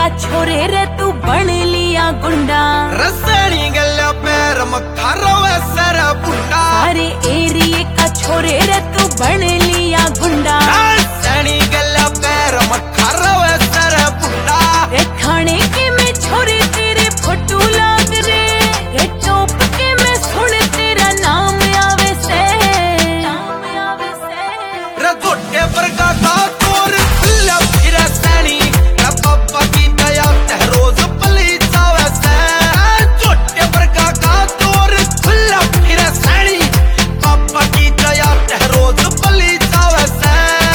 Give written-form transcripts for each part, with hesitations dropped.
छोरे रे तू बन लिया गुंडा, रसनी गल्ला पैर मक्खा रोवे सर बुंडा। सारे एरिए का छोरे रे तू बन लिया गुंडा, रसनी गल्ला पैर मक्खा रोवे सर बुंडा। रे थाने के में छोरे तेरे फोटो लाग रे, रे चौप के में सुन तेरा नाम आवे से, नाम आवे से। रे गोटे पर का तोर खुला फिर सैनी, रे पापा की दया ते रोज पली जावे से। गोटे पर का तोर खुला फिर सैनी, पापा की दया ते रोज पली जावे से।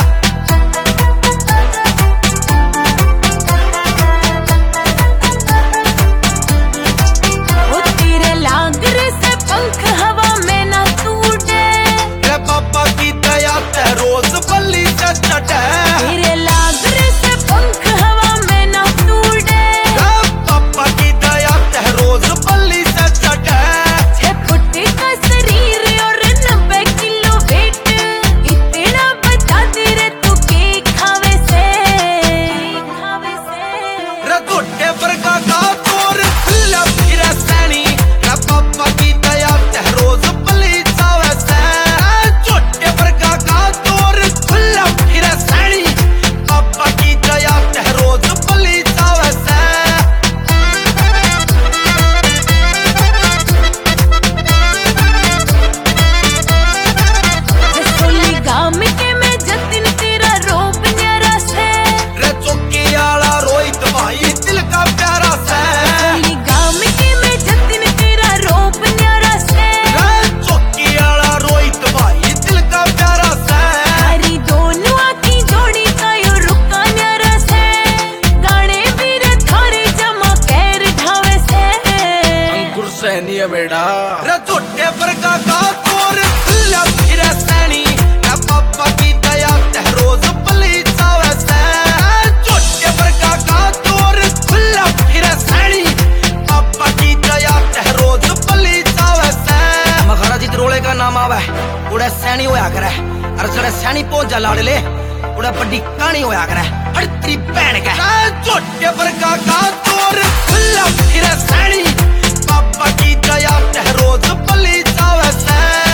ओ तेरे लाग रे से पंख हवा में ना टूटे, रे पापा की दया ते रोज पली चटे। तेरे लाग रे से पंख हवा में ना टूटे, पापा की दया ते रोज पली चटे। 6 फुट का शरीर और 90 किलो वेट, इतना बता दे रे तू के खावे से, खावे से। रे गोटे पर का तोर खुला फिर सैनी, रे पापा की दया ते रोज पली जावे से। गोटे पर का तोर खुला फिर सैनी, पापा की दया ते रोज पली जावे से। रसोली गाम के में जतिन तेरा रोप न्यारा से, रे चौकी आला रोहित भाई दिल का प्यारा से। रसोली गाम के में जतिन तेरा रोप न्यारा से, रे चौकी आला रोहित भाई दिल का प्यारा से। हरी दोनों आँखी जोड़ी कायो रुका न्यारा से, गाने बीर थारे जमा कैर ढावे से। अंकुर सैनी है बेटा। रे छोटे पर का तोर खुला फिर सैनी, रे पापा की दया ते रोज पली जावे से। छोटे पर का तोर खुला फिर सैनी, पापा की दया ते रोज पली जावे से। मखारा जी रोले का नाम आवे उड़े सैनी होया करे, और जड़े सैनी पहुंच जा लाड़ले उड़े बड़ी कहानी होया करे। हर तेरी भैन का छोटे पर का तोर खुला फिर सैनी, पापा की दया ते रोज पली जावे से।